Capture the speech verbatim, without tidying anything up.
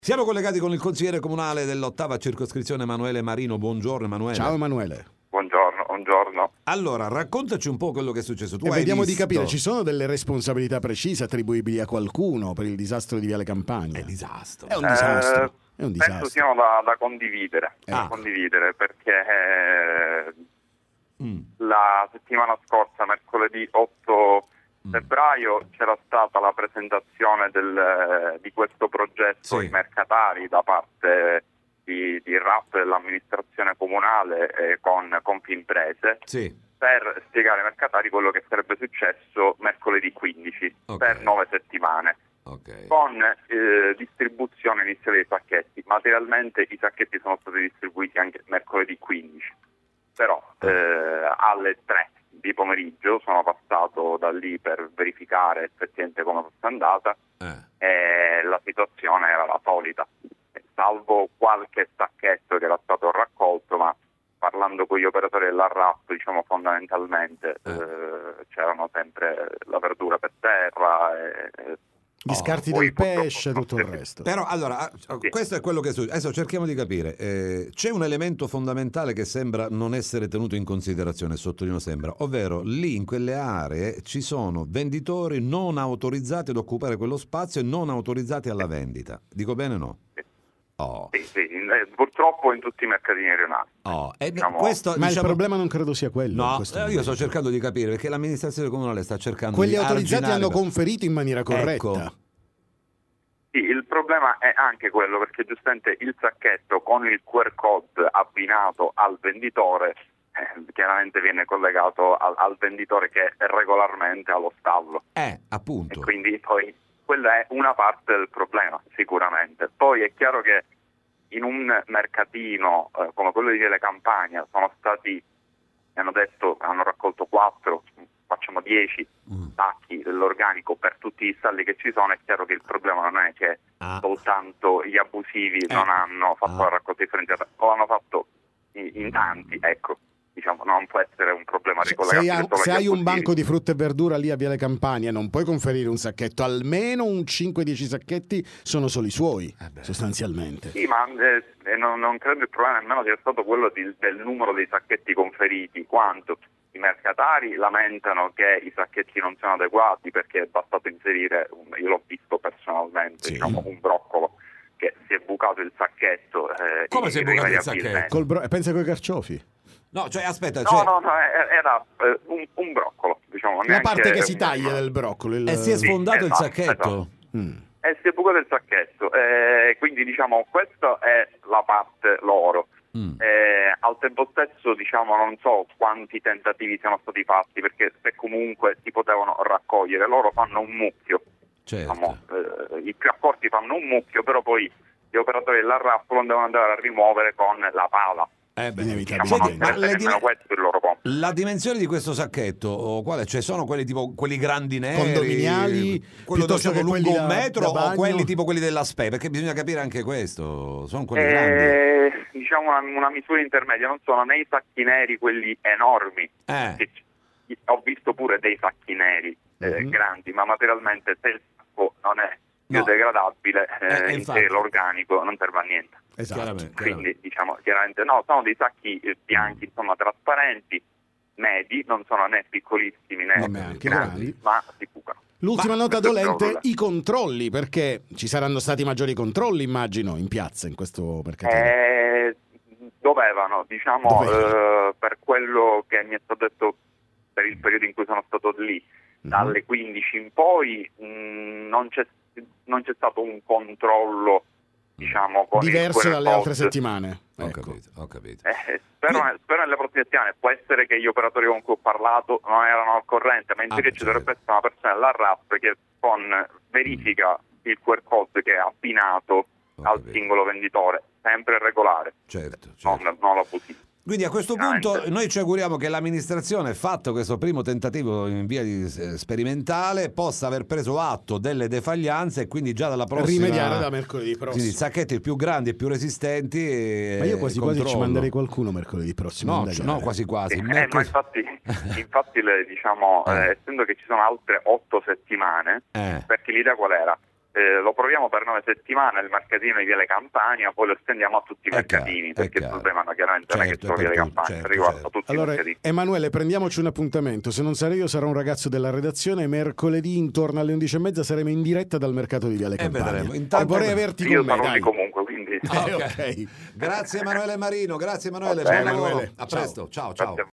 Siamo collegati con il consigliere comunale dell'ottava circoscrizione Emanuele Marino. Buongiorno Emanuele. Ciao Emanuele. Buongiorno, buongiorno. Allora, raccontaci un po' quello che è successo. Tu e hai vediamo visto... di capire, ci sono delle responsabilità precise attribuibili a qualcuno per il disastro di Viale Campania? È disastro. È un disastro. Eh, è un penso disastro. siano da, da condividere, Eh. da condividere perché eh, Mm. la settimana scorsa, mercoledì otto febbraio, c'era stata la presentazione del, di questo progetto Sì. ai mercatari da parte di, di R A P dell'amministrazione comunale eh, con Confimprese. Sì. Per spiegare ai mercatari quello che sarebbe successo mercoledì quindici Ok. per nove settimane, Ok. con eh, distribuzione iniziale dei sacchetti. Materialmente i sacchetti sono stati distribuiti anche mercoledì quindici, però eh, alle tre di pomeriggio sono passato da lì per verificare effettivamente come fosse andata Eh. e la situazione era la solita, salvo qualche sacchetto che era stato raccolto, ma parlando con gli operatori della R A P, diciamo fondamentalmente Eh. eh, c'erano sempre la verdura per terra e, e Gli scarti poi del purtroppo pesce, sono tutto il stati- resto. Però allora, ah, Sì. questo è quello che succede. Adesso cerchiamo di capire. Eh, c'è un elemento fondamentale che sembra non essere tenuto in considerazione, sottolineo sembra, ovvero lì in quelle aree ci sono venditori non autorizzati ad occupare quello spazio e non autorizzati alla vendita. Dico bene o no? Sì. Oh. Sì, sì, eh, purtroppo in tutti i mercatini rionali. Oh. E Diciamo- questo, Ma diciamo- il problema non credo sia quello. in No, questo eh, io momento. sto cercando di capire perché l'amministrazione comunale sta cercando Quelli di autorizzati arginare- hanno conferito in maniera corretta. Ecco. Sì, il problema è anche quello perché giustamente il sacchetto con il Q R code abbinato al venditore eh, chiaramente viene collegato al, al venditore che è regolarmente allo stallo. Eh, E appunto. quindi poi quella è una parte del problema sicuramente. Poi è chiaro che in un mercatino eh, come quello di Viale Campania sono stati, mi hanno detto, hanno raccolto quattro, facciamo dieci Mm. sacchi dell'organico per tutti gli stalli che ci sono. È chiaro che il problema non è che Ah. soltanto gli abusivi Eh. non hanno fatto Ah. la raccolta differenziata, o l'hanno fatto in, in tanti, ecco. Diciamo, non può essere un problema Se, ricollegato se hai, solo se agli hai un abusivi. banco di frutta e verdura lì a Viale Campania, non puoi conferire un sacchetto, almeno un cinque dieci sacchetti sono solo i suoi, Eh beh. sostanzialmente. Sì, ma eh, non, non credo il problema nemmeno sia stato quello di- del numero dei sacchetti conferiti, quanto i mercatari lamentano che i sacchetti non sono adeguati perché è bastato inserire, un- io l'ho visto personalmente, Sì. diciamo, un broccolo che si è bucato il sacchetto. eh, Come si è bucato il irrimediabilmente. sacchetto? Col bro- pensa coi carciofi. No, cioè aspetta, No, cioè, no, no, eh, era eh, un, un broccolo, diciamo. La neanche parte che si un- taglia del broccolo. il- e si è Sì, sfondato il esatto, sacchetto. Mm. E si è bucato il sacchetto, eh, quindi diciamo questa è la parte loro. Mm. Eh, al tempo stesso diciamo non so quanti tentativi siano stati fatti, perché se comunque si potevano raccogliere, loro fanno un mucchio, Certo. diciamo, eh, i più accorti fanno un mucchio, però poi gli operatori della R A P lo devono andare a rimuovere con la pala. Eh beh, Inevitabilmente. Diciamo, non Senti, ma sarebbe le nemmeno dim- questo il loro compito. la dimensione di questo sacchetto, o quale? Cioè sono quelli tipo quelli grandi neri, Condominiali, quello piuttosto diciamo che lungo quelli un da- metro, da o bagno? quelli tipo quelli della S P E, perché bisogna capire anche questo. Sono quelli grandi. Eh, diciamo una, una misura intermedia, non sono né i sacchi neri quelli enormi, Eh. che ci- ho visto pure dei sacchi neri eh, Mhm. grandi, ma materialmente se il sacco non è No. biodegradabile, Eh, eh, eh, in infatti. sé l'organico non serve a niente. Esatto. Chiaramente, Quindi chiaramente. diciamo chiaramente no, sono dei sacchi eh, bianchi, insomma trasparenti, medi, non sono né piccolissimi né No, ma anche grandi, grandi. ma si bucano. L'ultima Ma- nota questo è il dolente, problema. i controlli, perché ci saranno stati maggiori controlli, immagino, in piazza in questo mercatino. Eh, dovevano, diciamo, Dovevano. eh, per quello che mi è stato detto per il periodo in cui sono stato lì, dalle quindici in poi mh, non, c'è, non c'è stato un controllo, diciamo, con Diverso il Q R dalle altre code. settimane. Ho Ecco. capito, ho capito. Eh, spero, spero nelle prossime settimane. Può essere che gli operatori con cui ho parlato non erano al corrente, ma in Ah, teoria beh, ci dovrebbe certo. essere una persona della R A P che con verifica il Q R code che è abbinato Ho al capito. singolo venditore, sempre regolare, Certo, non, certo. non abusivo. Quindi a questo Veramente. punto noi ci auguriamo che l'amministrazione, fatto questo primo tentativo in via di, eh, sperimentale, possa aver preso atto delle defaglianze e quindi già dalla prossima Rimediare da mercoledì prossimo. quindi sacchetti più grandi e più resistenti e Ma io quasi quasi ci controllo. manderei qualcuno mercoledì prossimo. a No, indagare. no, quasi quasi. Eh, Mercoledì- ma infatti, infatti le, diciamo, Eh. eh, essendo che ci sono altre otto settimane, Eh. perché l'idea qual era? eh, lo proviamo per nove settimane al mercatino di Viale Campania, poi lo estendiamo a tutti i È mercatini, chiaro, è perché il chiaro. problema no, chiaramente non è che Certo, solo è per Viale tutti, Campania, certo, riguarda certo. tutti Allora, i mercatini. Emanuele, prendiamoci un appuntamento. Se non sarei io, sarà un ragazzo della redazione. Mercoledì intorno alle undici e mezza saremo in diretta dal mercato di Viale E Campania. vedremo. E Intanto- vorrei averti Io con me, sarò dai. lì comunque, quindi Eh, Ok. ok. Grazie Emanuele Marino, grazie Emanuele, Va buon bene. lavoro. Emanuele, A ciao. presto, ciao ciao. Grazie a